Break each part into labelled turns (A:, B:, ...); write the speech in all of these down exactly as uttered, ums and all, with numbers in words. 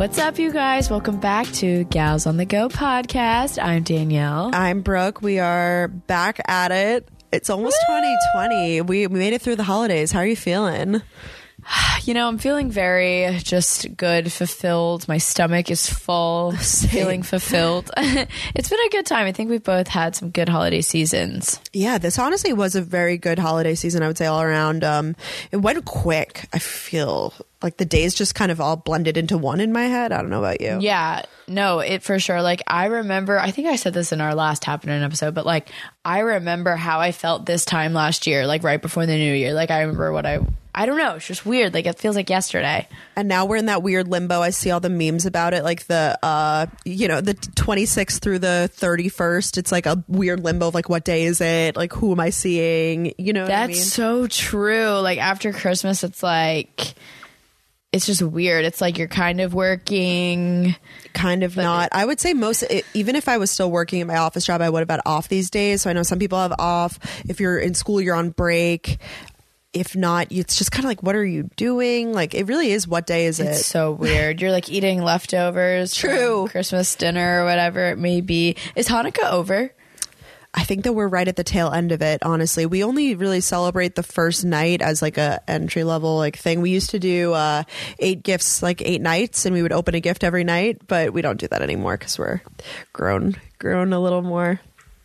A: What's up, you guys? Welcome back to Gals on the Go podcast. I'm Danielle.
B: I'm Brooke. We are back at it. It's almost Woo! twenty twenty. We, we made it through the holidays. How are you feeling?
A: You know, I'm feeling very just good, fulfilled. My stomach is full, Same. feeling fulfilled. It's been a good time. I think we've both had some good holiday seasons.
B: Yeah, this honestly was a very good holiday season, I would say, all around. Um, it went quick, I feel. Like the days just kind of all blended into one in my head. I don't know about you.
A: Yeah, no, it for sure. Like I remember, I think I said this in our last Happening episode, but like I remember how I felt this time last year, like right before the new year. Like I remember what I, I don't know. It's just weird. Like it feels like yesterday.
B: And now we're in that weird limbo. I see all the memes about it. Like the, uh, you know, the twenty-sixth through the thirty-first. It's like a weird limbo of like, what day is it? Like, who am I seeing? You know what
A: That's
B: I mean?
A: so true. Like after Christmas, it's like... It's just weird. It's like you're kind of working.
B: Kind of not. I would say most, it, even if I was still working at my office job, I would have had off these days. So I know some people have off. If you're in school, you're on break. If not, it's just kind of like, what are you doing? Like, it really is, what day is it?
A: It's so weird. You're like eating leftovers.
B: True.
A: From Christmas dinner or whatever it may be. Is Hanukkah over?
B: I think that we're right at the tail end of it, honestly. We only really celebrate the first night as like a entry level like thing. We used to do uh, eight gifts, like eight nights, and we would open a gift every night, but we don't do that anymore because we're grown, grown a little more.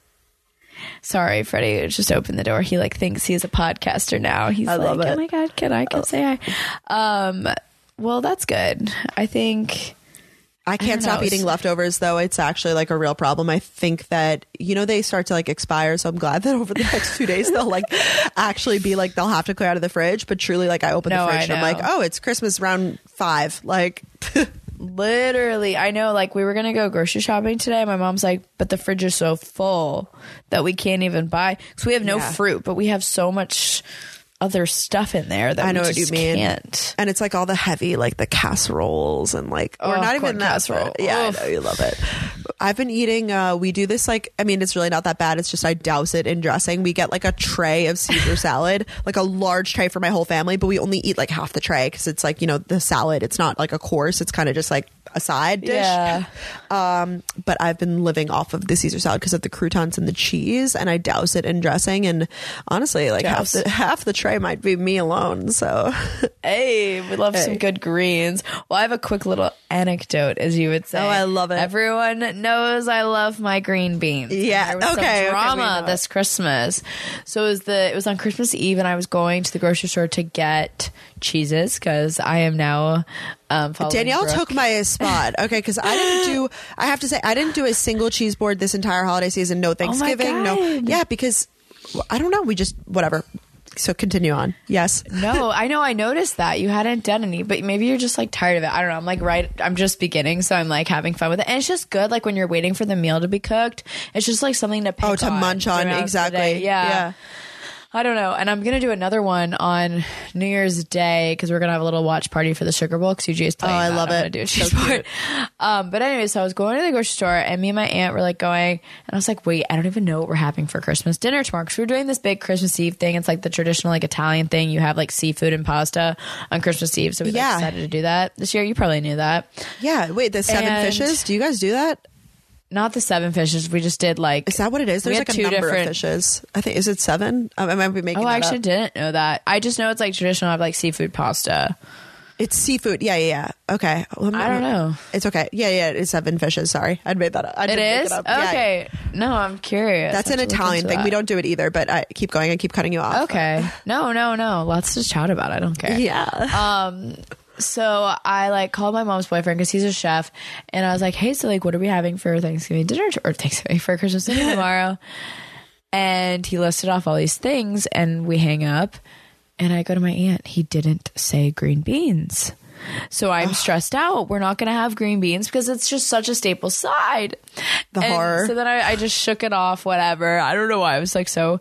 A: Sorry, Freddie just opened the door. He like thinks he's a podcaster now. He's
B: I
A: like,
B: love it.
A: oh my God, can I can oh. say hi? Um, well, that's good. I think...
B: I can't I stop eating leftovers, though. It's actually like a real problem. I think that, you know, they start to like expire. So I'm glad that over the next two days, they'll like actually be like, they'll have to clear out of the fridge. But truly, like I open
A: no,
B: the fridge and I'm like, oh, it's Christmas round five. Like
A: literally, I know, like we were going to go grocery shopping today. My mom's like, but the fridge is so full that we can't even buy. So we have no yeah. fruit, but we have so much other stuff in there that
B: I know
A: we
B: what
A: just
B: you mean.
A: Can't.
B: And it's like all the heavy, like the casseroles and like, or
A: oh,
B: not even that.
A: Casserole.
B: Yeah,
A: Oof.
B: I know you love it. I've been eating, uh, we do this like, I mean, it's really not that bad. It's just I douse it in dressing. We get like a tray of Caesar salad, like a large tray for my whole family, but we only eat like half the tray because it's like, you know, the salad, it's not like a course. It's kind of just like a side dish.
A: Yeah.
B: Um, but I've been living off of the Caesar salad because of the croutons and the cheese, and I douse it in dressing. And honestly, like half the, half the tray might be me alone. So,
A: hey, we love
B: hey.
A: some good greens. Well, I have a quick little anecdote, as you would say.
B: Oh, I love it.
A: Everyone knows I love my green beans.
B: Yeah.
A: There was
B: okay.
A: some drama
B: okay,
A: this Christmas. So it was the it was on Christmas Eve, and I was going to the grocery store to get cheeses because I am now. Um,
B: Danielle
A: Brooke.
B: took my spot. Okay, because I didn't do. I have to say, I didn't do a single cheese board this entire holiday season. No Thanksgiving.
A: Oh my
B: no.
A: God.
B: Yeah, because I don't know. We just whatever. So continue on. Yes.
A: No, I know. I noticed that you hadn't done any, but maybe you're just like tired of it. I don't know. I'm like right. I'm just beginning, so I'm like having fun with it, and it's just good. Like when you're waiting for the meal to be cooked, it's just like something to pick
B: oh to
A: on
B: munch on. Exactly.
A: Yeah.
B: yeah.
A: I don't know. And I'm going to do another one on New Year's Day because we're going to have a little watch party for the Sugar Bowl because U J is playing.
B: Oh, I
A: that.
B: love
A: I'm
B: it.
A: Gonna do a cheese
B: So
A: board. Um, but anyway, so I was going to the grocery store and me and my aunt were like going, and I was like, wait, I don't even know what we're having for Christmas dinner tomorrow because we're doing this big Christmas Eve thing. It's like the traditional like Italian thing. You have like seafood and pasta on Christmas Eve. So we like,
B: Yeah.
A: decided to do that this year. You probably knew that.
B: Yeah. Wait, the seven
A: And-
B: fishes. Do you guys do that?
A: Not the seven fishes. We just did like.
B: Is that what it is?
A: we
B: There's
A: had
B: like a
A: two
B: number
A: different-
B: of fishes. I think is it seven? I, I might be making.
A: Oh,
B: that
A: I actually
B: up.
A: didn't know that. I just know it's like traditional. I have like seafood pasta.
B: It's seafood. Yeah, yeah, yeah. Okay. Well,
A: I don't know.
B: It's okay. Yeah, yeah. It's seven fishes. Sorry, I made that up. I
A: It
B: didn't make
A: is?
B: It up. Yeah.
A: Okay. No, I'm curious.
B: That's
A: I
B: an
A: have to look
B: Italian
A: into
B: thing.
A: that.
B: We don't do it either, but I keep going. I keep cutting you off.
A: Okay. No, no, no. Let's just chat about it. I don't care.
B: Yeah.
A: Um, so I like called my mom's boyfriend because he's a chef, and I was like, hey, so like, what are we having for Thanksgiving dinner or Thanksgiving for Christmas dinner tomorrow? And he listed off all these things, and we hang up, and I go to my aunt. He didn't say green beans. So I'm stressed out. We're not going to have green beans because it's just such a staple side.
B: The
A: And
B: horror.
A: So then I, I just shook it off, whatever. I don't know why I was like so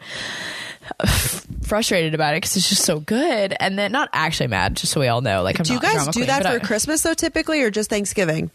A: frustrated about it because it's just so good. And then not actually mad, just so we all know. Like, I'm
B: do you
A: not a
B: guys
A: drama
B: do
A: queen,
B: that
A: but
B: for
A: I-
B: Christmas though, typically, or just Thanksgiving?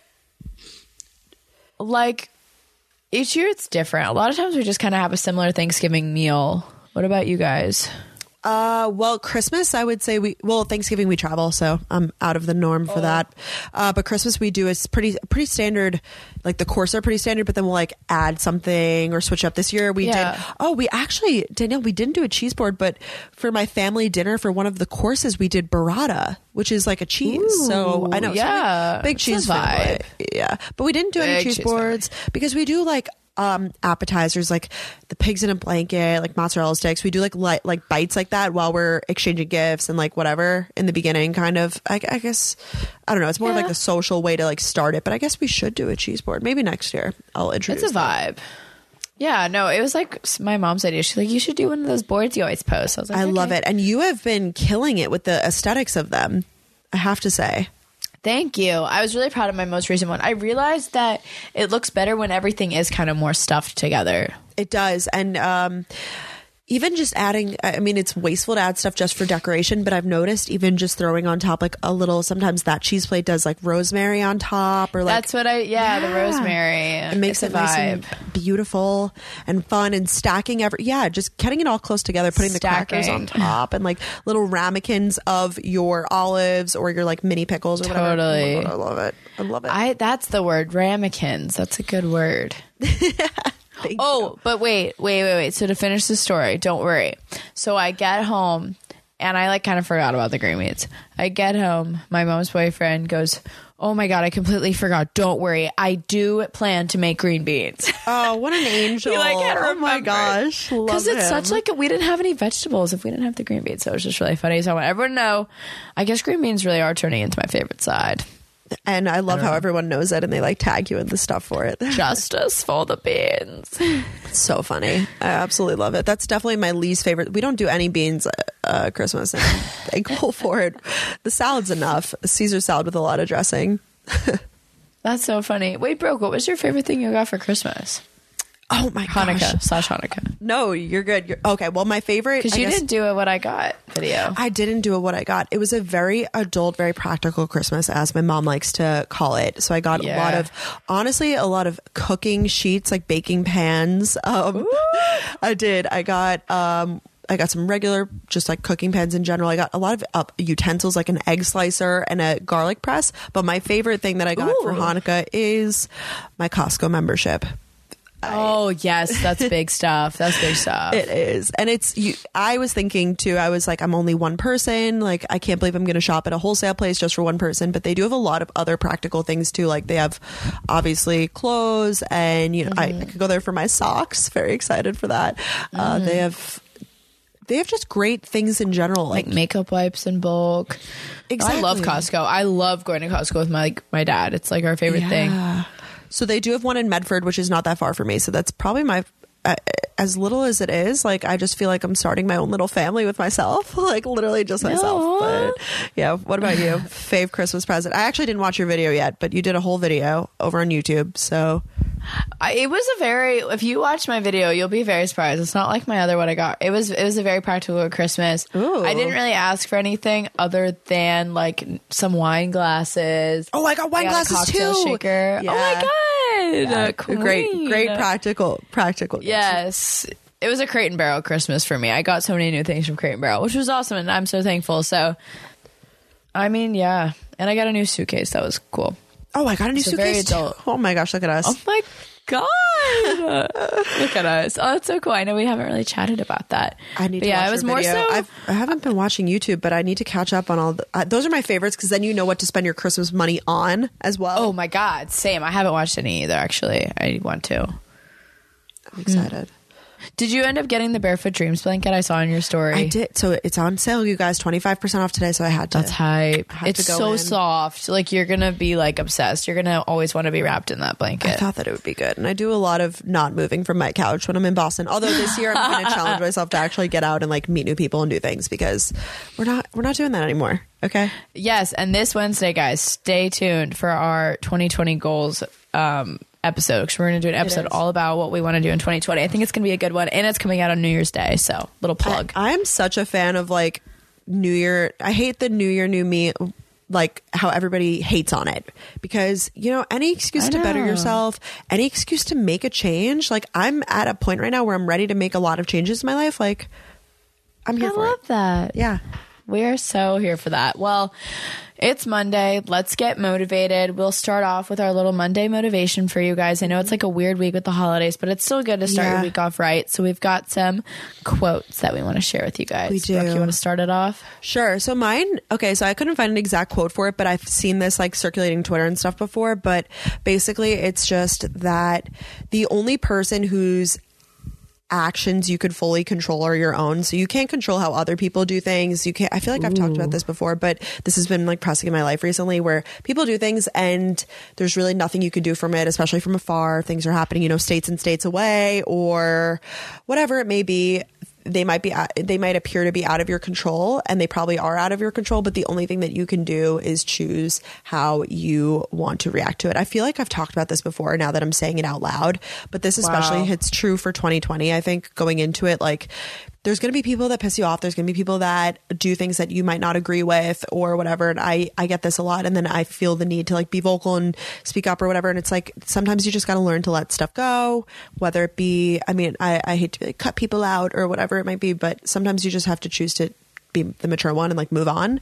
A: Like each year it's different. A lot of times we just kind of have a similar Thanksgiving meal. What about you guys?
B: Uh, well, Christmas, I would say we, well, Thanksgiving we travel, so I'm out of the norm for
A: Oh.
B: that. Uh, but Christmas we do is pretty, pretty standard. Like the courses are pretty standard, but then we'll like add something or switch up. This year we
A: Yeah.
B: did, oh, we actually, Danielle, we didn't do a cheese board, but for my family dinner for one of the courses, we did burrata, which is like a cheese.
A: Ooh,
B: so I know, so
A: yeah,
B: big
A: it's a
B: cheese family.
A: vibe.
B: Yeah. But we didn't do any
A: Big
B: cheese
A: cheese
B: boards because we do like, um appetizers like the pigs in a blanket, like mozzarella sticks. We do like light like bites like that while we're exchanging gifts and like whatever in the beginning, kind of. I, I guess I don't know, it's more
A: Yeah.
B: like a social way to like start it, but I guess we should do a cheese board maybe next year. I'll introduce
A: It's a
B: that.
A: vibe. Yeah, no, it was like my mom's idea. She's like, you should do one of those boards you always post. I was like,
B: I
A: okay.
B: love it, and you have been killing it with the aesthetics of them, I have to say.
A: Thank you. I was really proud of my most recent one. I realized that it looks better when everything is kind of more stuffed together.
B: It does. And um even just adding, I mean, it's wasteful to add stuff just for decoration, but I've noticed even just throwing on top like a little, sometimes that cheese plate does like rosemary on top, or like
A: That's what I, yeah, the
B: Yeah.
A: rosemary.
B: it makes
A: It's
B: it
A: a
B: nice
A: vibe.
B: and beautiful and fun, and stacking every, yeah, just getting it all close together, putting the crackers on
A: Stacking.
B: top and like little ramekins of your olives or your like mini pickles or whatever.
A: Totally.
B: Oh my God, I love it. I love it.
A: I that's the word, ramekins. That's a good word.
B: Thank
A: Oh, but wait, wait, wait, wait. So to finish the story, don't worry. So I get home and I like kind of forgot about the green beans. I get home, my mom's boyfriend goes, "Oh my God, I completely forgot. Don't worry. I do plan to make green beans."
B: Oh, what an angel.
A: He, like, had
B: oh my
A: remembered.
B: gosh. Love
A: Because it's
B: him.
A: such like a, we didn't have any vegetables if we didn't have the green beans. So it was just really funny. So I want everyone to know, I guess green beans really are turning into my favorite side.
B: And I love how everyone knows it and they like tag you in the stuff for it.
A: Justice for the beans.
B: It's so funny. I absolutely love it. That's definitely my least favorite. We don't do any beans uh, Christmas, and I'm thankful for it. The salad's enough. A Caesar salad with a lot of dressing.
A: That's so funny. Wait, Brooke, what was your favorite thing you got for Christmas?
B: Oh my
A: Hanukkah
B: gosh.
A: slash Hanukkah.
B: No, you're good. You're, okay, well, my favorite.
A: Because
B: I
A: you
B: guess-
A: didn't do a what I got video.
B: I didn't do what I got. It was a very adult, very practical Christmas, as my mom likes to call it. So I got
A: Yeah.
B: a lot of, honestly, a lot of cooking sheets, like baking pans. Um, I did. I got, um, I got some regular, just like cooking pans in general. I got a lot of uh, utensils, like an egg slicer and a garlic press. But my favorite thing that I got for
A: Ooh.
B: Hanukkah is my Costco membership.
A: Oh, yes. That's big stuff. That's big stuff.
B: It is. And it's, you, I was thinking too, I was like, I'm only one person. Like, I can't believe I'm going to shop at a wholesale place just for one person. But they do have a lot of other practical things too. Like, they have obviously clothes, and, you know, I, I could go there for my socks. Very excited for that. Uh, they have, they have just great things in general.
A: like
B: Like,
A: makeup wipes in bulk.
B: Exactly.
A: I love Costco. I love going to Costco with my like, my dad. It's like our favorite thing.
B: Yeah. So they do have one in Medford, which is not that far from me. So that's probably my, uh, as little as it is, like, I just feel like I'm starting my own little family with myself, like literally just myself.
A: Aw.
B: But yeah, what about you? Fave Christmas present? I actually didn't watch your video yet, but you did a whole video over on YouTube. So
A: I, it was a very, if you watch my video, you'll be very surprised. It's not like my other what I got. It was it was a very practical Christmas.
B: Ooh.
A: I didn't really ask for anything other than like some wine glasses.
B: oh, I got wine
A: I got a
B: glasses
A: cocktail
B: too.
A: shaker. Oh my god.
B: Yeah,
A: Uh,
B: great,
A: queen.
B: great practical, practical. gifts.
A: Yes. It was a Crate and Barrel Christmas for me. I got so many new things from Crate and Barrel, which was awesome, and I'm so thankful. So, I mean, yeah. And I got a new suitcase. That was cool.
B: Oh, I got a new
A: It's a very
B: suitcase. too.
A: adult-
B: Oh my gosh, look at us.
A: Oh my god! Look at us. Oh, that's so cool. I know we haven't really chatted about that.
B: I need
A: But
B: to
A: yeah,
B: watch
A: it was
B: your
A: more
B: video.
A: so.
B: I've, I haven't been watching YouTube, but I need to catch up on all the, uh, those are my favorites, because then you know what to spend your Christmas money on as well.
A: Oh my god, same. I haven't watched any either. Actually, I want to.
B: I'm excited.
A: Did you end up getting the Barefoot Dreams blanket I saw in your story?
B: I did. So it's on sale, you guys, twenty-five percent off today. So I had to.
A: That's hype.
B: I had
A: It's
B: to go
A: so
B: in.
A: soft. Like you're gonna be like obsessed. You're gonna always want to be wrapped in that
B: I
A: blanket.
B: thought that it would be good. And I do a lot of not moving from my couch when I'm in Boston. Although this year I'm going to challenge myself to actually get out and like meet new people and do things, because we're not, we're not doing that anymore. Okay.
A: Yes, and this Wednesday, guys, stay tuned for our twenty twenty goals um, episode, because we're going to do an episode
B: is.
A: all about what we want to do in twenty twenty. I think it's going to be a good one, and it's coming out on New Year's Day, so little plug.
B: I, I'm such a fan of like New Year. I hate the New Year, New Me, like how everybody hates on it, because, you know, any excuse
A: I
B: to better
A: know.
B: yourself, any excuse to make a change. Like, I'm at a point right now where I'm ready to make a lot of changes in my life. Like, I'm here
A: I
B: for
A: love
B: it.
A: that.
B: Yeah.
A: We are so here for that. Well, it's Monday. Let's get motivated. We'll start off with our little Monday motivation for you guys. I know it's like a weird week with the holidays, but it's still good to start
B: Yeah.
A: your week off right. So we've got some quotes that we want to share with you guys.
B: We do.
A: Brooke, you want to start it off?
B: Sure. So mine, okay, so I couldn't find an exact quote for it, but I've seen this like circulating Twitter and stuff before. But basically, it's just that the only person whose actions you could fully control are your own. So you can't control how other people do things. You can't, I feel like I've talked about this before, but this has been like pressing in my life recently where people do things and there's really nothing you can do from it, especially from afar. Things are happening, you know, states and states away or whatever it may be. They might be, they might appear to be out of your control, and they probably are out of your control, but the only thing that you can do is choose how you want to react to it. I feel like I've talked about this before now that I'm saying it out loud, but this especially
A: Wow.
B: hits true for twenty twenty. I think going into it, like, there's going to be people that piss you off. There's going to be people that do things that you might not agree with or whatever. And I, I get this a lot. And then I feel the need to like be vocal and speak up or whatever. And it's like, sometimes you just got to learn to let stuff go, whether it be, I mean, I, I hate to be like, cut people out or whatever it might be, but sometimes you just have to choose to be the mature one and like move on.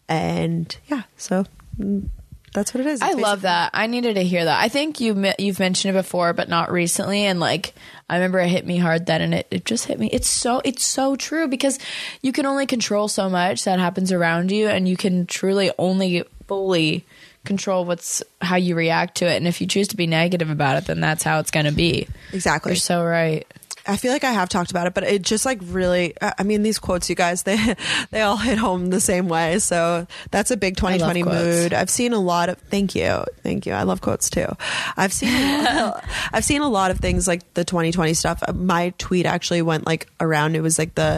B: And yeah, so mm, that's what it is.
A: I
B: It's
A: love
B: basically-
A: that. I needed to hear that. I think you me- you've mentioned it before, but not recently. And like, I remember it hit me hard then, and it, it just hit me. It's so it's so true because you can only control so much that happens around you, and you can truly only fully control what's how you react to it. And if you choose to be negative about it, then that's how it's going to be.
B: Exactly.
A: You're so right.
B: I feel like I have talked about it, but it just like really, I mean, these quotes, you guys, they, they all hit home the same way. So that's a big twenty twenty
A: quotes.
B: mood. I've seen a lot of, thank you. Thank you. I love quotes too. I've seen, I've seen a lot of things like the twenty twenty stuff. My tweet actually went like around. It was like the,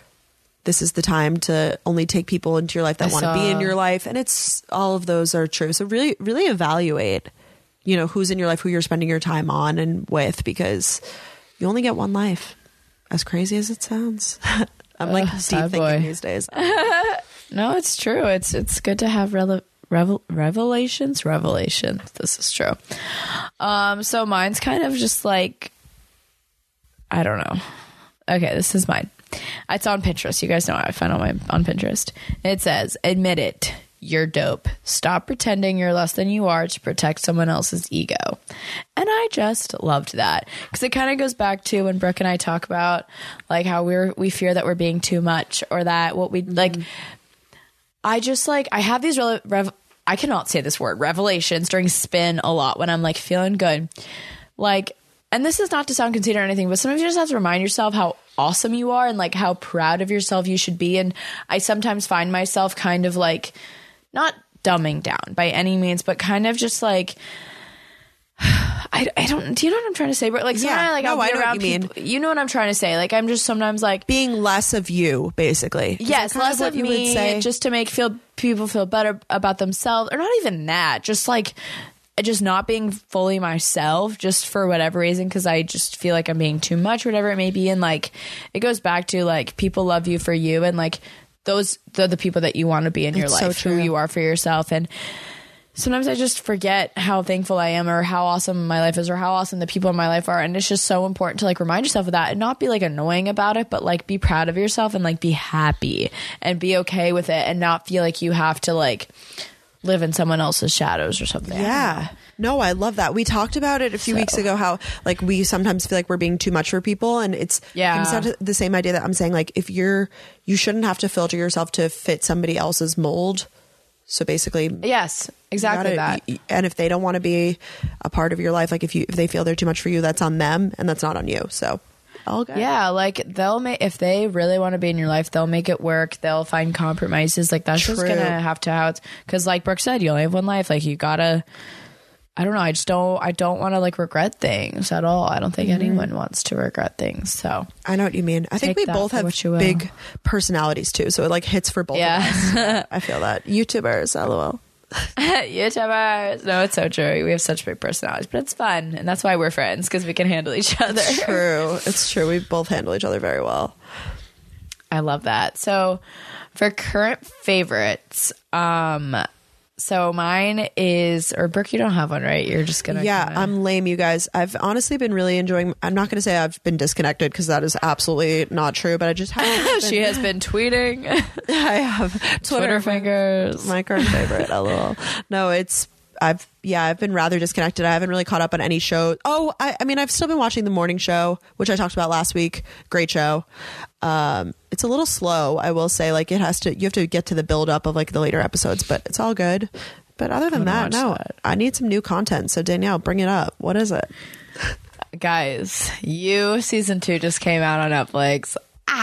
B: this is the time to only take people into your life that
A: I
B: want to be
A: saw-
B: in your life. And it's, all of those are true. So really, really evaluate, you know, who's in your life, who you're spending your time on and with, because you only get one life, as crazy as it sounds. I'm like
A: Ugh,
B: deep
A: sad
B: thinking
A: boy.
B: these days.
A: No, it's true. It's it's good to have rele- revel- revelations. Revelations. This is true. Um, so mine's kind of just like, I don't know. Okay, this is mine. It's on Pinterest. You guys know I found on my on Pinterest. It says, "Admit it. You're dope. Stop pretending you're less than you are to protect someone else's ego." And I just loved that because it kind of goes back to when Brooke and I talk about like how we're we fear that we're being too much or that what we like. I just like I have these rev- rev- I cannot say this word revelations during spin a lot when I'm like feeling good, like. And this is not to sound conceited or anything, but sometimes you just have to remind yourself how awesome you are and like how proud of yourself you should be. And I sometimes find myself kind of like not dumbing down by any means, but kind of just like I, I don't. Do you know what I'm trying to say? But like,
B: Yeah.
A: sometimes, like
B: No,
A: I'll
B: I
A: be
B: know what
A: around
B: you mean.
A: people. You know what I'm trying to say? Like, I'm just sometimes like,
B: Being less of you, basically. Is
A: yes,
B: that kind
A: less
B: what
A: of
B: you would
A: me,
B: say?
A: just to make feel people feel better about themselves, or not even that. Just like, just not being fully myself, just for whatever reason, because I just feel like I'm being too much, whatever it may be. And like, it goes back to like people love you for you, and like those they're the people that you want to be in your
B: It's so
A: life, who
B: true.
A: you are for yourself. And sometimes I just forget how thankful I am, or how awesome my life is, or how awesome the people in my life are. And it's just so important to like remind yourself of that and not be like annoying about it, but like be proud of yourself and like be happy and be okay with it and not feel like you have to like live in someone else's shadows or something.
B: Yeah. No, I love that. We talked about it a few
A: So-
B: weeks ago, how like we sometimes feel like we're being too much for people, and it's
A: Yeah.
B: comes down to the same idea that I'm saying, like, if you're you shouldn't have to filter yourself to fit somebody else's mold. So basically,
A: Yes, exactly
B: you gotta-
A: that.
B: y- and if they don't want to be a part of your life, like if you if they feel they're too much for you, that's on them and that's not on you. So all good.
A: Yeah, like they'll make if they really want to be in your life, they'll make it work. They'll find compromises. Like that's just
B: True.
A: gonna have to how it's because, like Brooke said, you only have one life. Like you gotta. I don't know. I just don't. I don't want to like regret things at all. I don't think
B: Mm-hmm.
A: anyone wants to regret things. So
B: I know what you mean. I think
A: Take
B: we
A: that
B: both
A: for
B: have
A: what you will.
B: big personalities too, so it like hits for both
A: Yeah.
B: of us. I feel that. YouTubers, lol.
A: YouTubers. No, it's so true. We have such big personalities, but it's fun, and that's why we're friends because we can handle each other.
B: True. It's true. We both handle each other very well.
A: I love that. So for current favorites, um, So mine is, or Brooke, you don't have one, right? You're just gonna.
B: Yeah,
A: kinda...
B: I'm lame, you guys. I've honestly been really enjoying. I'm not going to say I've been disconnected because that is absolutely not true. But I just have.
A: She has been tweeting.
B: I have Twitter,
A: Twitter fingers.
B: My current favorite. A little. No, it's. I've yeah, I've been rather disconnected. I haven't really caught up on any show. Oh, I, I mean, I've still been watching the morning show, which I talked about last week. Great show. Um, it's a little slow, I will say. Like it has to, you have to get to the build up of like the later episodes, but it's all good. But other than that, no, that. I need some new content. So Danielle, bring it up. What is it?
A: Guys, You season two just came out on Netflix.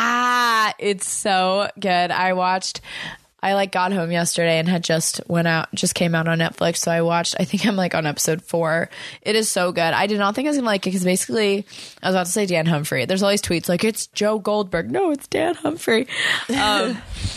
A: Ah, it's so good. I watched. I like got home yesterday and had just went out, just came out on Netflix. So I watched, I think I'm like on episode four. It is so good. I did not think I was going to like it because basically I was about to say Dan Humphrey. There's all these tweets like, it's Joe Goldberg. No, it's Dan Humphrey. Um,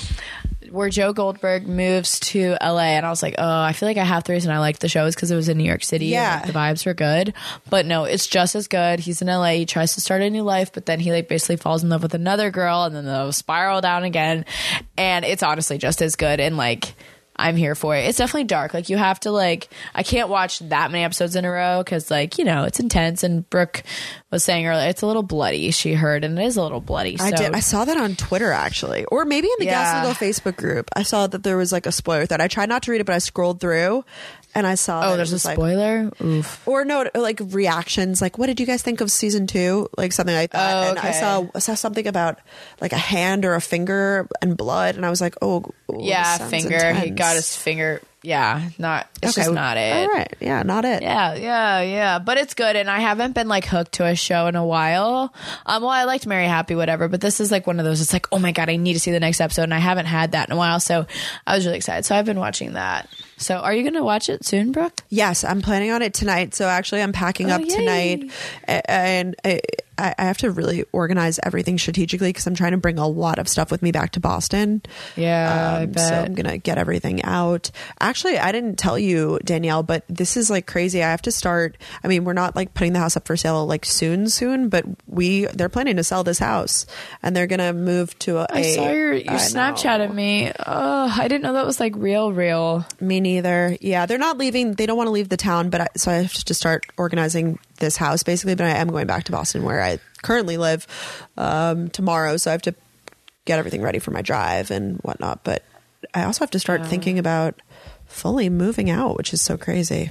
A: where Joe Goldberg moves to L A. And I was like, oh, I feel like I have the reason I liked the show is because it was in New York City.
B: Yeah.
A: And, like, the vibes were good. But no, it's just as good. He's in L A. He tries to start a new life, but then he like basically falls in love with another girl and then they'll spiral down again. And it's honestly just as good. And like, I'm here for it. It's definitely dark. Like you have to like, I can't watch that many episodes in a row because like, you know, it's intense. And Brooke was saying earlier, it's a little bloody, she heard, and it is a little bloody. So.
B: I did. I saw that on Twitter actually, or maybe in the
A: Yeah.
B: Gaslight Facebook group. I saw that there was like a spoiler thread. I tried not to read it, but I scrolled through and I saw.
A: Oh,
B: that
A: there's
B: it
A: a
B: was, like,
A: spoiler? Oof.
B: or no, like reactions. Like, what did you guys think of season two? Like something like that.
A: Oh,
B: and I
A: okay.
B: saw I saw something about like a hand or a finger and blood, and I was like, oh, oh
A: Yeah,
B: this sounds
A: finger.
B: intense.
A: He got his finger. Yeah, not. It's
B: Okay,
A: just not it.
B: All right, yeah, not it.
A: Yeah, yeah, yeah. But it's good, and I haven't been like hooked to a show in a while. Um, well, I liked Mary Happy, whatever, but this is like one of those. It's like, oh my god, I need to see the next episode, and I haven't had that in a while, so I was really excited. So I've been watching that. So, are you going to watch it soon, Brooke?
B: Yes, I'm planning on it tonight. So actually, I'm packing
A: Oh,
B: up
A: yay.
B: tonight, a- and I, I have to really organize everything strategically because I'm trying to bring a lot of stuff with me back to Boston.
A: Yeah, I
B: Um,
A: bet.
B: so I'm gonna get everything out. Actually, I didn't tell you, Danielle, but this is like crazy. I have to start. I mean, we're not like putting the house up for sale like soon, soon, but we they're planning to sell this house, and they're gonna move to a.
A: I saw your
B: I
A: your
B: know.
A: Snapchat of me. Oh, I didn't know that was like real, real.
B: Me neither. Yeah, they're not leaving. They don't want to leave the town, but I, so I have to start organizing this house basically. But I am going back to Boston, where I currently live, um, tomorrow. So I have to get everything ready for my drive and whatnot. But I also have to start
A: Yeah.
B: thinking about fully moving out, which is so crazy.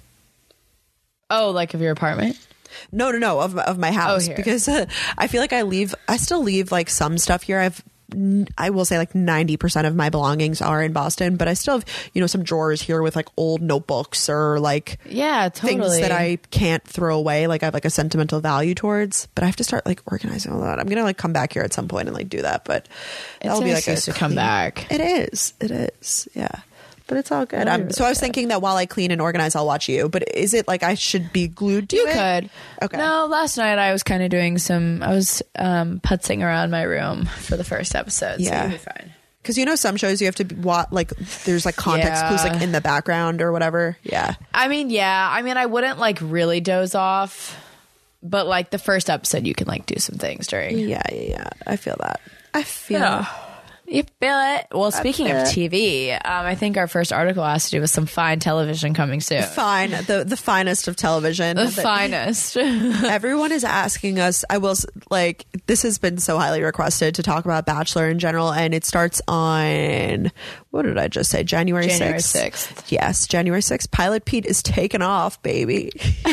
A: Oh, like of your apartment?
B: No, no, no, of of my house,
A: here.
B: because uh, I feel like I leave. I still leave like some stuff here. I've. I will say like ninety percent of my belongings are in Boston, but I still have, you know, some drawers here with like old notebooks or like
A: Yeah, totally.
B: things that I can't throw away. Like I have like a sentimental value towards, but I have to start like organizing all that. I'm going to like come back here at some point and like do that, but
A: It's
B: that'll
A: an
B: be like
A: excuse
B: a
A: to come
B: clean-
A: back.
B: It is. It is. Yeah. But it's all good.
A: That'll
B: Um,
A: be
B: so I was
A: really good.
B: thinking that while I clean and organize, I'll watch you. But is it like I should be glued to
A: You
B: it?
A: could.
B: Okay.
A: No, last night I was kind of doing some. I was um, putzing around my room for the first episode.
B: Yeah.
A: So you'll be fine.
B: Because you know some shows you have to be, what like there's like context
A: Yeah.
B: clues like in the background or whatever. Yeah.
A: I mean, yeah. I mean, I wouldn't like really doze off, but like the first episode, you can like do some things during.
B: Yeah. Yeah. Yeah. I feel that. I feel.
A: Yeah. You feel it. Well, speaking
B: feel
A: of
B: it.
A: T V, um, I think our first article has to do with some fine television coming soon.
B: Fine. The the finest of television.
A: The
B: But
A: finest.
B: everyone is asking us. I will s- like this has been so highly requested to talk about Bachelor in general, and it starts on what did I just say? January
A: January
B: sixth.
A: sixth.
B: Yes, January sixth. Pilot Pete is taken off, baby.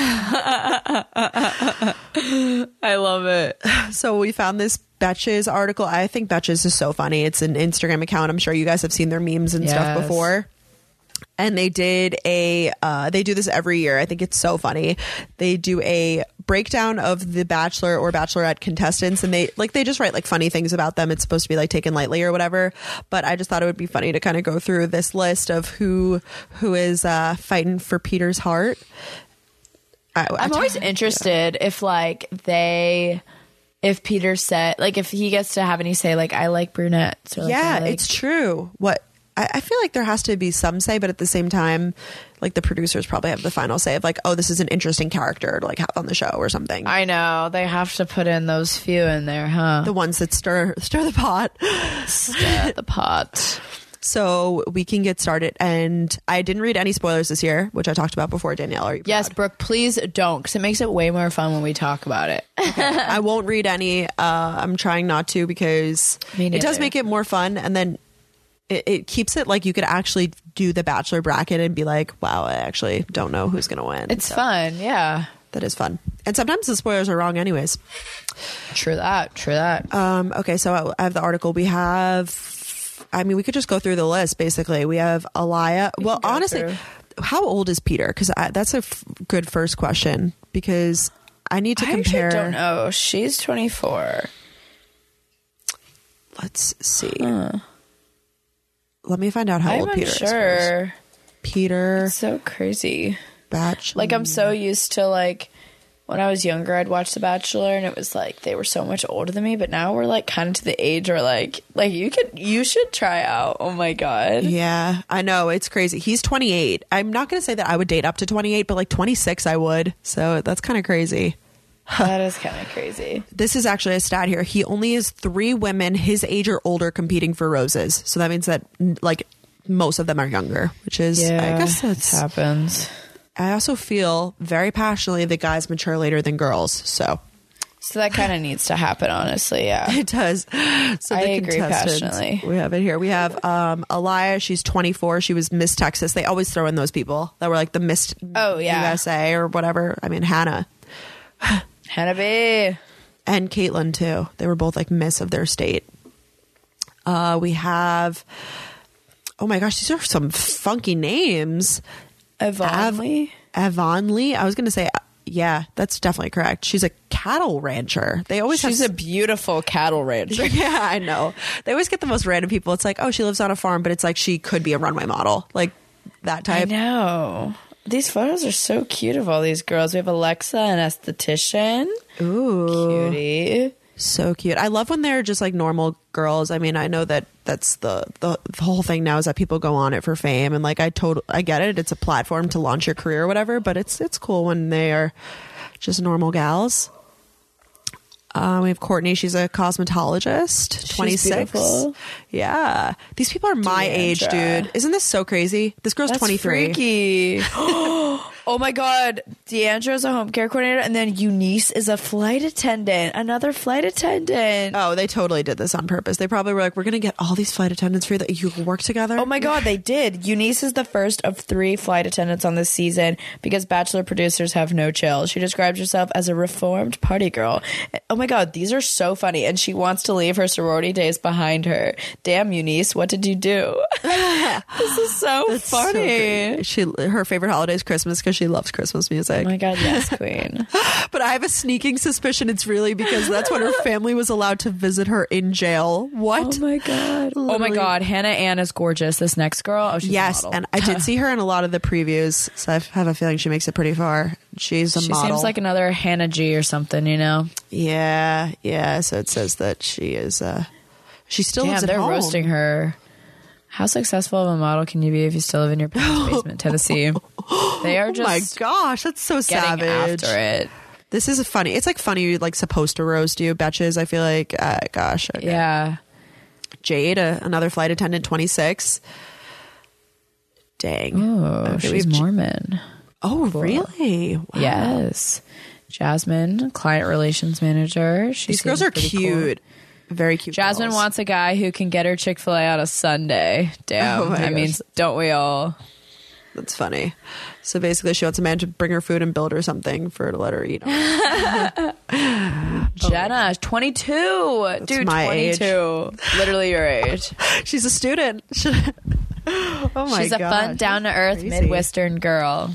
A: I love it.
B: So we found this Betches article. I think Betches is so funny. It's an Instagram account. I'm sure you guys have seen their memes and stuff
A: Yes.
B: before. And they did a, uh, they do this every year. I think it's so funny. They do a breakdown of the Bachelor or Bachelorette contestants, and they like they just write like funny things about them. It's supposed to be like taken lightly or whatever. But I just thought it would be funny to kind of go through this list of who who is uh, fighting for Peter's heart. I,
A: I'm
B: I-
A: always interested if like they, if Peter said like if he gets to have any say like I like brunettes. Or, like,
B: yeah,
A: I like,
B: it's true. What I, I feel like there has to be some say, but at the same time, like the producers probably have the final say of like, oh, this is an interesting character to like have on the show or something.
A: I know they have to put in those few in there, huh?
B: the ones that stir stir the pot.
A: Stir the pot.
B: So we can get started. And I didn't read any spoilers this year, which I talked about before. Danielle, are you
A: Yes,
B: proud?
A: Brooke, please don't, because it makes it way more fun when we talk about it.
B: I won't read any. Uh, I'm trying not to because
A: Me
B: it does
A: neither.
B: make it more fun. And then it, it keeps it like you could actually do the Bachelor bracket and be like, wow, I actually don't know who's going to win.
A: It's
B: So
A: fun, yeah.
B: that is fun. And sometimes the spoilers are wrong anyways.
A: True that, true that.
B: Um, okay, so I, I have the article. We have, I mean, we could just go through the list, basically. We have Alaya.
A: We
B: Well,
A: can go
B: honestly,
A: through.
B: how old is Peter? Because that's a f- good first question because I need to
A: I actually
B: compare.
A: don't know. She's twenty-four.
B: Let's see.
A: Huh.
B: Let me find out how
A: I'm
B: old Peter is. first.
A: unsure.
B: Peter
A: It's so crazy.
B: Bachelor.
A: Like, I'm so used to, like, when I was younger, I'd watch The Bachelor, and it was like they were so much older than me. But now we're like kind of to the age where like, like you could, you should try out. Oh my god.
B: Yeah, I know. It's crazy. He's twenty-eight. I'm not going to say that I would date up to twenty-eight, but like twenty-six I would. So that's kind of crazy.
A: That is kind of crazy.
B: This is actually a stat here. He only has three women his age or older competing for roses. So that means that like most of them are younger, which is, I guess that's,
A: happens.
B: I also feel very passionately that guys mature later than girls. So
A: So that kind of needs to happen, honestly. Yeah.
B: it does. So
A: I
B: the
A: agree
B: contestants,
A: passionately.
B: we have it here. We have um, Alaya. She's twenty-four. She was Miss Texas. They always throw in those people that were like the Miss
A: Oh, yeah.
B: U S A or whatever. I mean, Hannah
A: Hannah B.
B: and Caitlin too. They were both like Miss of their state. Uh, we have, oh my gosh, these are some funky names.
A: Yvonne Lee.
B: Avon Lee. I was going to say, yeah, that's definitely correct. She's a cattle rancher. They always
A: She's
B: have
A: a beautiful cattle rancher.
B: yeah, I know. They always get the most random people. It's like, oh, she lives on a farm, but it's like she could be a runway model, like that
A: I
B: type.
A: know. These photos are so cute of all these girls. We have Alexa, an esthetician.
B: Ooh,
A: Cutie.
B: so cute. I love when they're just like normal girls. I mean, I know that that's the, the the whole thing now is that people go on it for fame, and like I total I get it. It's a platform to launch your career or whatever, but it's it's cool when they are just normal gals. Uh, we have Courtney. She's a cosmetologist. twenty-six.
A: beautiful.
B: Yeah, these people are my age,
A: Deandra.
B: dude. Isn't this so crazy? This girl's
A: That's
B: twenty-three.
A: freaky. Oh my god. Deandra is a home care coordinator, and then Eunice is a flight attendant. Another flight attendant.
B: Oh, they totally did this on purpose. They probably were like, we're going to get all these flight attendants for you that you can work together.
A: Oh my god, they did. Eunice is the first of three flight attendants on this season because Bachelor producers have no chill. She describes herself as a reformed party girl. Oh my god, these are so funny. And she wants to leave her sorority days behind her. Damn, Eunice, what did you do? This is so
B: That's so
A: funny.
B: great. She her favorite holiday is Christmas because she loves Christmas music.
A: Oh my god, yes, queen.
B: But I have a sneaking suspicion it's really because that's when her family was allowed to visit her in jail. What?
A: Oh my god. Oh my
B: Literally.
A: god, Hannah Ann is gorgeous. This next girl, oh, she's
B: Yes,
A: a model.
B: and I did see her in a lot of the previews, so I have a feeling she makes it pretty far. She's a
A: she
B: model.
A: seems like another Hannah G or something, you know.
B: yeah, yeah. So it says that she is. Uh, she still
A: Damn,
B: lives at
A: they're
B: home.
A: roasting her. How successful of a model can you be if you still live in your parents' basement, Tennessee? They are
B: Oh
A: just
B: my gosh, that's so
A: getting
B: savage.
A: after it.
B: This is funny. It's like funny, like supposed to roast you, betches. I feel like, uh, gosh. Okay.
A: Yeah.
B: Jade, uh, another flight attendant, twenty-six. Dang.
A: Oh,
B: Okay, we
A: she's
B: have J-
A: Mormon.
B: Oh, really? Wow.
A: Yes. Jasmine, client relations manager. She
B: These girls
A: seems
B: are
A: pretty
B: cute.
A: cool.
B: Very cute.
A: Jasmine
B: girls.
A: wants a guy who can get her Chick-fil-A on a Sunday. Damn.
B: Oh my
A: I mean,
B: gosh.
A: don't we all?
B: That's funny. So basically, she wants a man to bring her food and build her something for her to let her eat.
A: Jenna, twenty-two. Dude,
B: my
A: twenty-two. Literally your age.
B: She's a student. oh my
A: She's a
B: gosh,
A: fun, down-to-earth,
B: crazy.
A: Midwestern girl.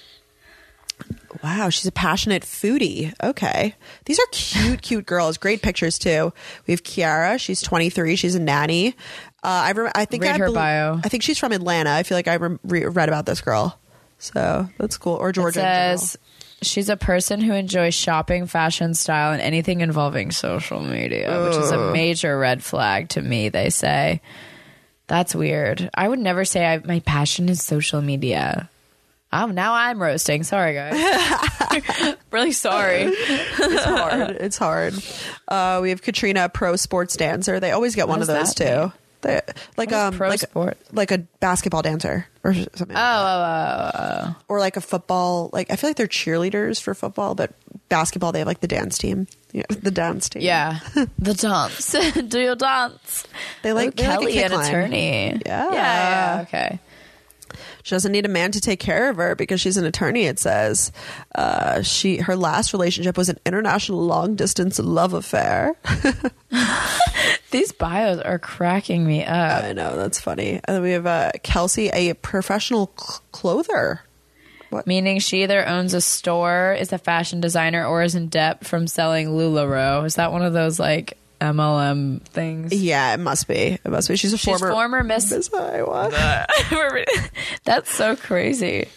B: Wow, she's a passionate foodie. Okay. These are cute, cute girls. Great pictures, too. We have Kiara. She's twenty-three. She's a nanny. Uh, I, rem- I think
A: Read
B: I
A: her
B: bel-
A: bio.
B: I think she's from Atlanta. I feel like I rem- re- read about this girl. So that's cool. Or
A: It
B: Georgia. in general.
A: says she's a person who enjoys shopping, fashion, style, and anything involving social media, which is a major red flag to me, they say. That's weird. I would never say I, my passion is social media. Oh, now I'm roasting. Sorry, guys. Really sorry.
B: It's hard. It's hard. Uh, we have Katrina, pro sports dancer. They always get one of
A: does
B: those
A: that
B: too.
A: mean?
B: They, like
A: What's
B: um
A: pro
B: like
A: sport?
B: like a basketball dancer or something.
A: Oh,
B: like
A: oh, oh, oh, oh.
B: or like a football. Like I feel like they're cheerleaders for football, but basketball they have like the dance team. Yeah, the dance team.
A: Yeah, the dance. Do your dance.
B: They like
A: oh,
B: they like a
A: Kelly,
B: kick
A: an
B: line.
A: attorney.
B: Yeah.
A: yeah, yeah. Okay.
B: She doesn't need a man to take care of her because she's an attorney. It says uh, she her last relationship was an international long distance love affair.
A: These bios are cracking me up.
B: I know, that's funny. And then we have uh, Kelsey, a professional cl- clother. What?
A: Meaning she either owns a store, is a fashion designer, or is in debt from selling LuLaRoe. Is that one of those like M L M things?
B: Yeah, it must be. It must be. She's a
A: She's
B: former
A: former Miss.
B: Miss Iowa.
A: That's so crazy.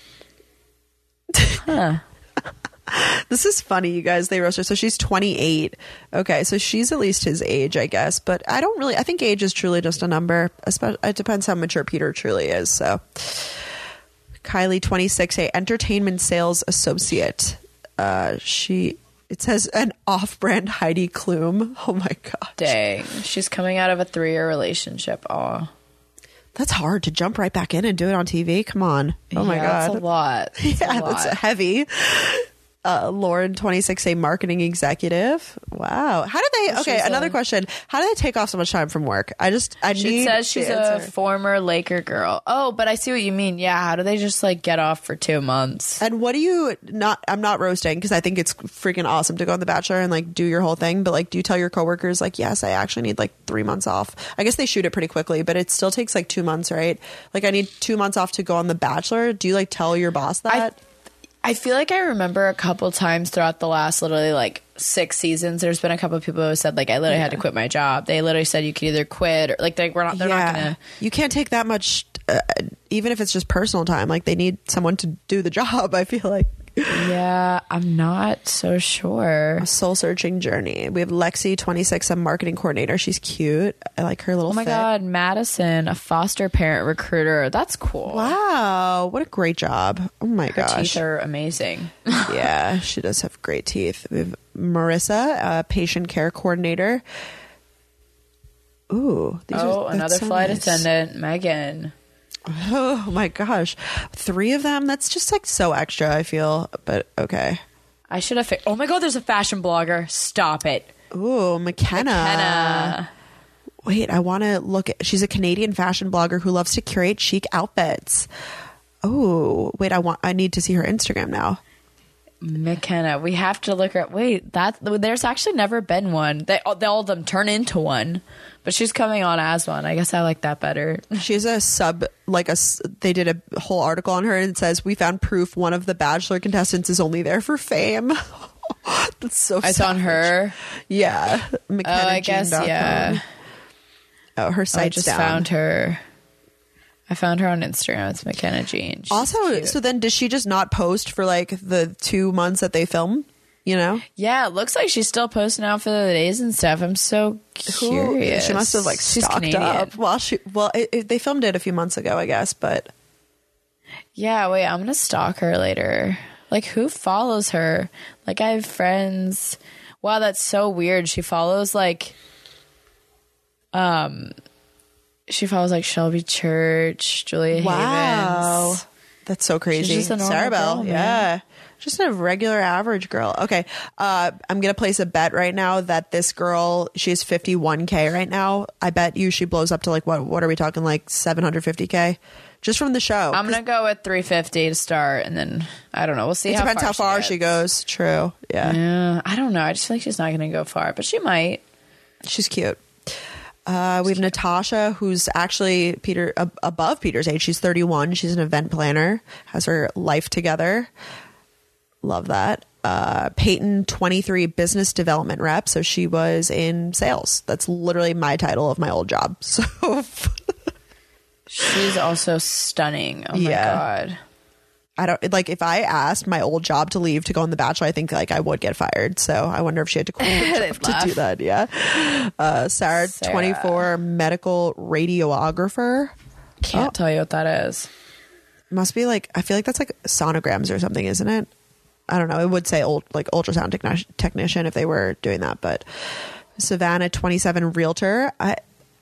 A: Huh.
B: This is funny, you guys. They roast her. So she's twenty-eight. Okay, so she's at least his age, I guess. But I don't really. I think age is truly just a number. Especially, it depends how mature Peter truly is. So Kylie, twenty-six, a entertainment sales associate. Uh, she. It says an off-brand Heidi Klum. Oh my god!
A: Dang, she's coming out of a three-year relationship. Aw.
B: That's hard to jump right back in and do it on T V. Come on. Oh my
A: Yeah,
B: god.
A: that's a lot. That's
B: Yeah,
A: a lot.
B: that's heavy. Uh, Lauren, twenty-six, a marketing executive. Wow. How did they? Okay,
A: She's
B: another
A: a-
B: question. How do they take off so much time from work? I just, I
A: She
B: need.
A: says she's
B: the
A: a
B: answer.
A: former Laker girl. Oh, but I see what you mean. Yeah, how do they just like get off for two months?
B: And what do you not? I'm not roasting because I think it's freaking awesome to go on The Bachelor and like do your whole thing. But like, do you tell your coworkers like, yes, I actually need like three months off? I guess they shoot it pretty quickly, but it still takes like two months, right? Like, I need two months off to go on The Bachelor. Do you like tell your boss that?
A: I feel like I remember a couple times throughout the last literally like six seasons. There's been a couple of people who said like I literally had to quit my job. They literally said you could either quit or like they, we're not. They're not gonna.
B: You can't take that much, uh, even if it's just personal time. Like they need someone to do the job. I feel like
A: Yeah, I'm not so sure.
B: a soul searching journey. We have Lexi, twenty-six, a marketing coordinator. She's cute. I like her little.
A: Oh my
B: fit.
A: god, Madison, a foster parent recruiter. That's cool.
B: Wow, what a great job! Oh my
A: Her
B: gosh,
A: teeth are amazing.
B: yeah, she does have great teeth. We have Marissa, a patient care coordinator. Ooh, these
A: oh,
B: are, that's
A: another
B: so
A: flight
B: nice.
A: attendant, Megan.
B: Oh my gosh, three of them. That's just like so extra. I feel, but okay.
A: I should have. Fi- oh my god, there's a fashion blogger. Stop it,
B: Ooh, McKenna.
A: Kenna.
B: Wait, I want to look at. She's a Canadian fashion blogger who loves to curate chic outfits. Oh, wait, I want. I need to see her Instagram now.
A: McKenna. We have to look at. Wait, that there's actually never been one. They, they all of them turn into one, but she's coming on as one. I guess I like that better.
B: She's a sub, like a. s- They did a whole article on her, and it says we found proof one of the Bachelor contestants is only there for fame. That's so.
A: It's on
B: savage.
A: her.
B: Yeah, McKenna.
A: Oh, I guess yeah.
B: Oh, her
A: I
B: site's
A: just
B: down.
A: found her. I found her on Instagram. It's McKenna Jean. She's
B: Also,
A: cute.
B: so then does she just not post for like the two months that they film? You know,
A: yeah, it looks like she's still posting out for the days and stuff. I'm so
B: Who-
A: curious.
B: She must have like
A: She's
B: stocked
A: Canadian.
B: up. Well, she well it, it, they filmed it a few months ago, I guess. But
A: Yeah, wait, I'm gonna stalk her later. Like, who follows her? Like, I have friends. Wow, that's so weird. She follows like, um, she follows like Shelby Church, Julia
B: wow,
A: Havens.
B: that's so crazy.
A: just a normal
B: Sarah Bell,
A: girl, man.
B: yeah, just a regular average girl. Okay, uh, I'm gonna place a bet right now that this girl, she's fifty-one K right now. I bet you she blows up to like what? What are we talking? Like seven hundred fifty K, just from the show.
A: I'm gonna go with three fifty to start, and then I don't know. We'll see.
B: It
A: how
B: depends
A: far
B: how far she,
A: she,
B: goes. True, yeah.
A: Yeah, I don't know. I just feel like she's not gonna go far, but she might.
B: She's cute. Uh, we have Natasha, who's actually Peter ab- above Peter's age. She's thirty-one. She's an event planner. Has her life together. Love that. Uh, Peyton, twenty-three, business development rep. So she was in sales. That's literally my title of my old job. So
A: She's also stunning. Oh my
B: Yeah.
A: god.
B: I don't like if I asked my old job to leave to go on The Bachelor, I think like I would get fired. So I wonder if she had to quit her
A: They'd
B: job to
A: laugh.
B: do that. Yeah. Uh, Sarah,
A: Sarah.
B: twenty-four, medical radiographer.
A: Can't
B: Oh.
A: tell you what that is.
B: Must be like, I feel like that's like sonograms or something, isn't it? I don't know. It would say old like ultrasound techni- technician if they were doing that. But Savannah, twenty-seven, realtor. I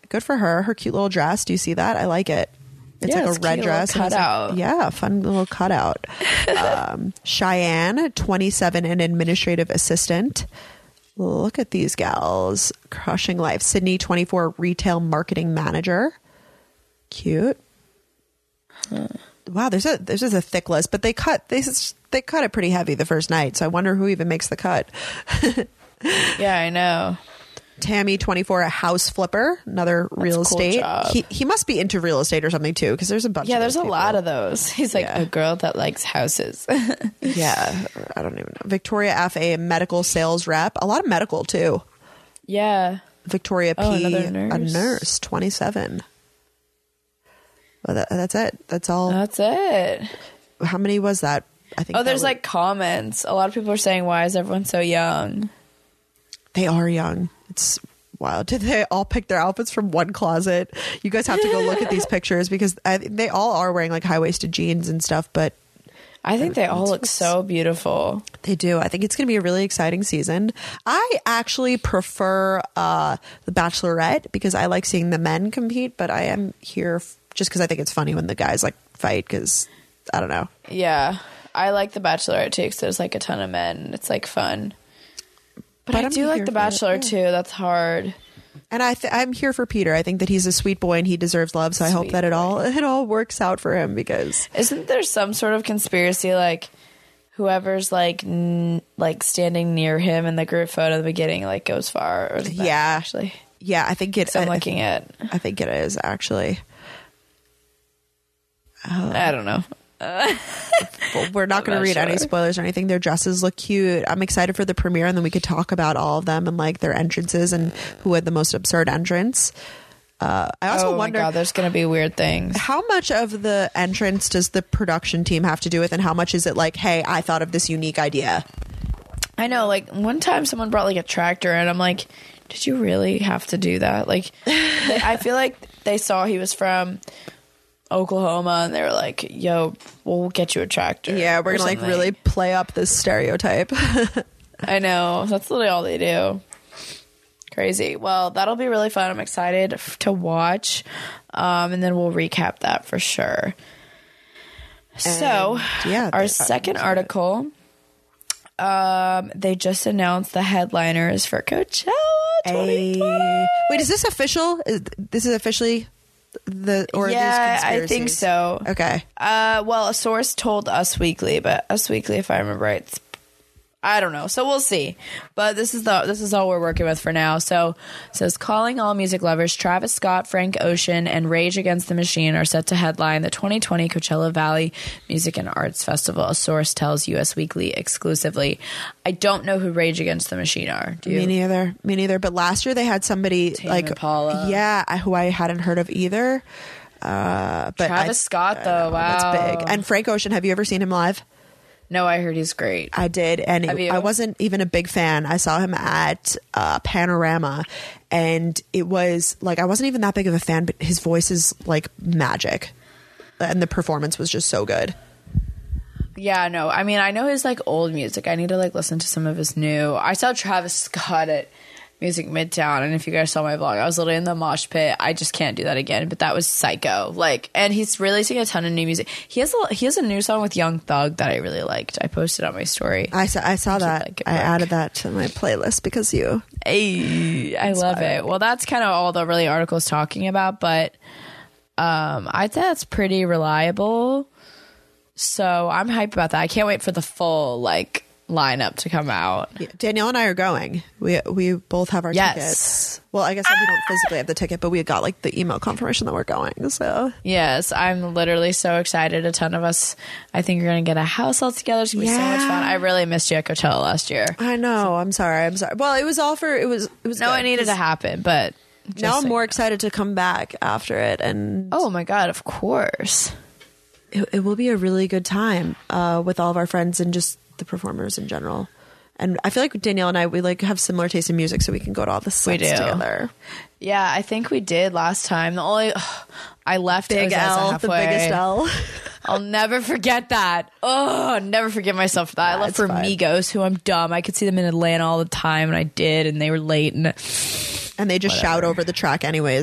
B: good for her. Her cute little dress. Do you see that? I like it. It's
A: Yeah,
B: like
A: it's
B: a red
A: cute,
B: dress.
A: little
B: and it's like-
A: cutout.
B: yeah, fun little cutout. um, Cheyenne, twenty-seven, an administrative assistant. Look at these gals crushing life. Sydney, twenty-four, retail marketing manager. Cute. Huh. Wow, there's a there's just a thick list, but they cut they they cut it pretty heavy the first night. So I wonder who even makes the cut.
A: Yeah, I know.
B: Tammy, twenty-four, a house flipper, another
A: That's
B: real
A: a cool
B: estate.
A: job.
B: He he must be into real estate or something too, because there's a bunch.
A: Yeah,
B: of
A: there's a
B: those
A: lot
B: people.
A: of those. He's like
B: Yeah.
A: a girl that likes houses.
B: Yeah, I don't even know. Victoria F, a medical sales rep. A lot of medical too.
A: Yeah.
B: Victoria P,
A: Oh, another
B: a
A: nurse.
B: nurse, twenty-seven. Well, that, that's it. That's all.
A: That's it.
B: How many was that? I think.
A: Oh,
B: that
A: there's
B: was-
A: like comments. A lot of people are saying, why is everyone so young?
B: They are young. It's wild. Did they all pick their outfits from one closet? You guys have to go look at these pictures because I, they all are wearing like high waisted jeans and stuff, but
A: I think they all look so beautiful.
B: they do. I think it's going to be a really exciting season. I actually prefer uh, The Bachelorette because I like seeing the men compete, but I am here f- just because I think it's funny when the guys like fight because I don't know.
A: Yeah. I like The Bachelorette too because there's like a ton of men. It's like fun. But,
B: But
A: I
B: I'm
A: do
B: here
A: like The
B: for it,
A: Bachelor
B: yeah.
A: too. That's hard.
B: And I th- I'm here for Peter. I think that he's a sweet boy and he deserves love. So I hope
A: Sweet
B: that it
A: boy.
B: all it all works out for him because
A: Isn't there some sort of conspiracy like whoever's like n- like standing near him in the group photo at the beginning like goes far? Or is that
B: Yeah.
A: actually.
B: yeah, I think it.
A: So I'm
B: I-
A: looking at.
B: I think it is actually.
A: I don't know.
B: Well, we're not
A: I'm
B: going to
A: not
B: read any
A: sure.
B: spoilers or anything. Their dresses look cute. I'm excited for the premiere, and then we could talk about all of them and like their entrances and who had the most absurd entrance. Uh, I also
A: oh
B: wonder
A: my god, there's gonna be weird things.
B: how much of the entrance does the production team have to do with, and how much is it like, hey, I thought of this unique idea?
A: I know, like one time someone brought like a tractor, and I'm like, did you really have to do that? Like, they, I feel like they saw he was from Oklahoma, and they were like, "Yo, we'll get you a tractor."
B: Yeah, we're
A: or
B: gonna like
A: something.
B: really play up this stereotype.
A: I know, that's literally all they do. Crazy. Well, that'll be really fun. I'm excited f- to watch, um, and then we'll recap that for sure. So,
B: yeah,
A: our
B: the-
A: second article, um, they just announced the headliners for Coachella twenty twenty.
B: Hey. Wait, is this official? Is, this is officially the or are these
A: Yeah, I think
B: conspiracies?
A: so.
B: Okay.
A: Uh, well, a source told Us Weekly, but Us Weekly, if I remember right, it's, I don't know. So we'll see. But this is the this is all we're working with for now. So it says calling all music lovers, Travis Scott, Frank Ocean, and Rage Against the Machine are set to headline the twenty twenty Coachella Valley Music and Arts Festival. A source tells Us Weekly exclusively. I don't know who Rage Against the Machine are. Do you?
B: Me neither. Me neither. But last year they had somebody
A: Tame
B: like
A: Impala.
B: yeah, I- who I hadn't heard of either. Uh, but
A: Travis
B: I-
A: Scott,
B: I
A: though.
B: know,
A: Wow,
B: that's big. And Frank Ocean. Have you ever seen him live?
A: No, I heard he's great.
B: I did, and
A: Have
B: it-
A: you?
B: I wasn't even a big fan. I saw him at uh, Panorama, and it was like I wasn't even that big of a fan, but his voice is like magic, and the performance was just so good.
A: Yeah, no. I mean, I know his like old music. I need to like listen to some of his new. I saw Travis Scott at Music Midtown, and if you guys saw my vlog, I was literally in the mosh pit. I just can't do that again. But that was psycho. Like, and he's releasing a ton of new music. He has a he has a new song with Young Thug that I really liked. I posted on my story.
B: I saw, I saw that.
A: like it
B: I
A: work.
B: added that to my playlist because you.
A: Hey, I love it. Well, that's kind of all the really articles talking about, but um, I'd say that's pretty reliable. So I'm hyped about that. I can't wait for the full like lineup to come out.
B: Yeah, Danielle and I are going. We we both have our
A: Yes.
B: tickets. Well, I guess we don't physically have the ticket, but we got like the email confirmation that we're going. So
A: Yes, I'm literally so excited. A ton of us, I think, are going to get a house all together. It's going to be so much
B: Yeah.
A: fun. I really missed you at Coachella last year.
B: I know. I'm sorry. I'm sorry. Well, it was all for it was it was
A: No,
B: good,
A: it needed
B: 'cause
A: to happen, but just
B: now I'm
A: so
B: more
A: you know.
B: excited to come back after it, and
A: Oh my God, of course.
B: it, it will be a really good time uh, with all of our friends and just the performers in general. And I feel like Danielle and I, we like have similar taste in music, so we can go to all the sets
A: do.
B: together.
A: Yeah, I think we did last time. The only ugh, I left
B: Big
A: Ozeza
B: L, the
A: halfway.
B: biggest L.
A: I'll never forget that. Oh, I'll never forget myself for that. I left
B: it's
A: for
B: fine.
A: Migos, who I'm dumb. I could see them in Atlanta all the time, and I did, and they were late. And
B: And they just shout over the track anyways.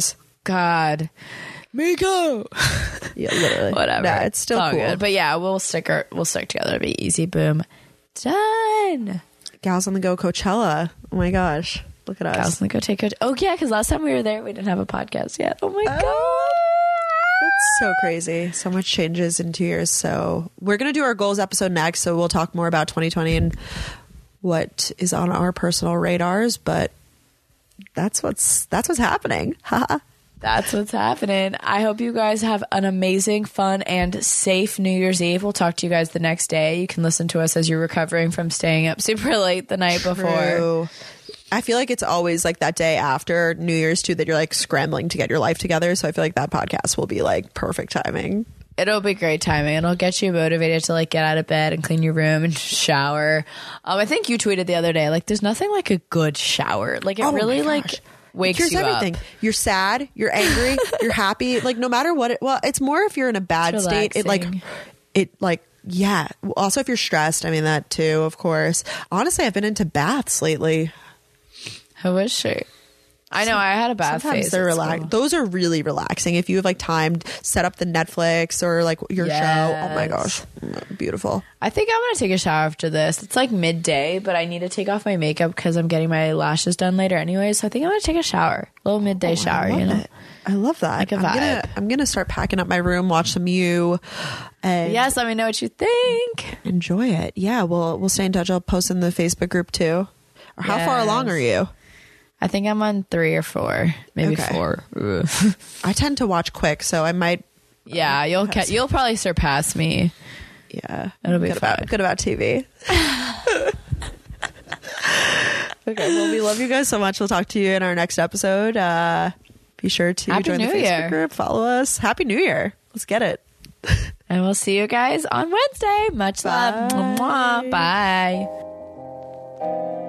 A: God. Miko.
B: Yeah, literally.
A: Whatever.
B: Nah, it's still
A: all
B: cool.
A: good. But yeah, we'll stick our, we'll stick together. It'll be easy. Boom. Done.
B: Gals on the Go Coachella. Oh my gosh. Look at us.
A: Gals on the Go take Coach. Oh yeah, because last time we were there, we didn't have a podcast yet. Oh my
B: Oh.
A: God.
B: That's so crazy. So much changes in two years. So we're going to do our goals episode next. So we'll talk more about twenty twenty and what is on our personal radars. But that's what's that's what's happening.
A: That's what's happening. I hope you guys have an amazing, fun, and safe New Year's Eve. We'll talk to you guys the next day. You can listen to us as you're recovering from staying up super late the night before.
B: True. I feel like it's always like that day after New Year's too that you're like scrambling to get your life together. So I feel like that podcast will be like perfect timing.
A: It'll be great timing. It'll get you motivated to like get out of bed and clean your room and shower. Um, I think you tweeted the other day, like there's nothing like a good shower. Like it
B: Oh my
A: really
B: gosh.
A: like wakes
B: Here's
A: you
B: everything.
A: up.
B: You're sad, you're angry, you're happy. Like no matter what it, well, it's more if you're in a bad
A: It's
B: state. It like
A: relaxing.
B: it like yeah. Also if you're stressed, I mean that too, of course. Honestly, I've been into baths lately.
A: How was she? I know. I had a bath
B: Sometimes
A: phase.
B: they're
A: at
B: relax.
A: school.
B: Those are really relaxing. If you have like time, set up the Netflix or like your show. Oh my
A: Yes.
B: gosh, Mm, beautiful.
A: I think I'm gonna take a shower after this. It's like midday, but I need to take off my makeup because I'm getting my lashes done later anyway. So I think I'm gonna take a shower, a little midday shower.
B: I love
A: You know.
B: it. I love that.
A: Like a
B: I'm gonna,
A: vibe.
B: I'm gonna start packing up my room, watch some You, and
A: Yes, let me know what you think.
B: enjoy it. Yeah, we'll we'll stay in touch. I'll post in the Facebook group too. Or how far
A: Yes.
B: along are you?
A: I think I'm on three or four, maybe
B: Okay.
A: four. Ugh.
B: I tend to watch quick, so I might.
A: Yeah, you'll ca- you'll probably surpass me.
B: Yeah,
A: It'll be
B: good
A: fun.
B: about, good about T V. Okay, well, we love you guys so much. We'll talk to you in our next episode. Uh, be sure to
A: Happy
B: join
A: New
B: the Facebook
A: Year.
B: group, follow us. Happy New Year! Let's get it.
A: And we'll see you guys on Wednesday. Much love.
B: Bye.
A: Mwah. Bye.